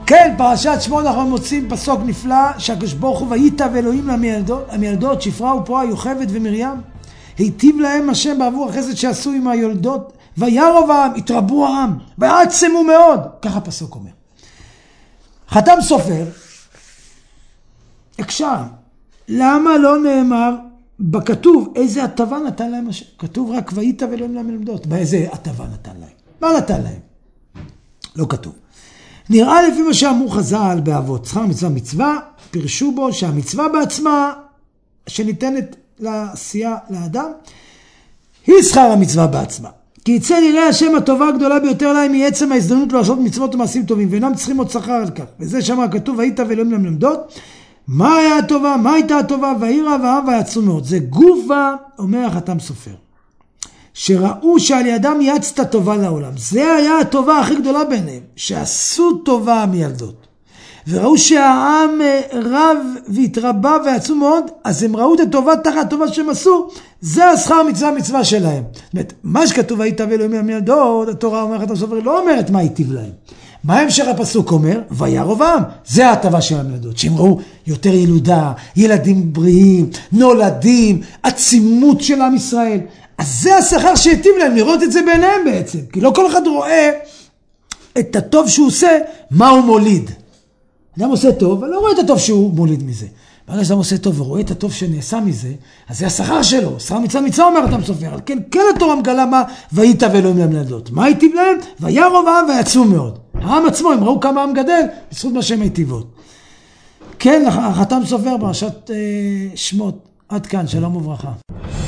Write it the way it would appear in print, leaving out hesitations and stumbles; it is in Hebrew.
כן, פרשת שמות אנחנו מוצאים פסוק נפלא, שהקדוש ברוך הוא וייטב אלוהים למילדות, שפרה ופועה, יוכבד ומרים. היטיב להם השם בעבור החסד שעשו עם היולדות, וירוב העם, התרבו העם, ועצמו מאוד. ככה הפסוק אומר. חתם סופר, הקשר, למה לא נאמר בכתוב איזה הטבה נתן להם השם? כתוב רק וייטב אלוהים למילדות. באיזה הטבה נתן להם? מה נתן להם? לא כתוב. נראה לפי מה שאמרו חז"ל באבות, שכר מצווה מצווה, פירשו בו שהמצווה בעצמה שניתנת לעשייה לאדם, היא שכר המצווה בעצמה. כי יצא נראה השם הטובה הגדולה ביותר להם מעצם ההזדמנות לעשות מצוות ומעשים טובים, ואינם צריכים עוד שכר על כך. וזה שמה כתוב וייטב אלוהים למילדות. מה היה הטובה? מה הייתה הטובה? וירא והעם ויעצו מאוד. זה גופה, אומר החתם סופר, שראו שעל ידם יצאת טובה לעולם. זה היה הטובה הכי גדולה ביניהם, שעשו טובה מילדות. וראו שהעם רב והתרבה ויצאו מאוד, אז הם ראו את הטובה תחת הטובה שהם עשו, זה השכר מצווה שלהם. זאת אומרת, מה שכתוב וייטב אלוהים למילדות, התורה אומרת, החתם סופר לא אומרת מה היטיב להם. מה המשך הפסוק אומר? וירוב העם. זה ההטבה של המילדות, שהם ראו יותר ילודה, ילדים בריאים, נולדים, עצימות של עם ישראל. אז זה השכר שהיטיב להם, לראות את זה בעיניהם בעצם. כי לא כל אחד רואה את הטוב שהוא עושה, מה הוא מוליד. אדם עושה טוב, אבל לא רואה את הטוב שהוא מוליד מזה. ברגע שאדם עושה טוב ורואה את הטוב שנעשה מזה, אז זה השכר שלו. שכר מצווה אומר אותם סופר. על כן התורה מגלה מה וייטב אלוהים למילדות. מה היטיב להם? וירוב העם ויצאו מאוד. העם עצמו, הם ראו כמה העם גדל, בזכות מה שהם היטיבות. כן, החתם סופר פרשת שמות. עד כאן, שלום וברכה.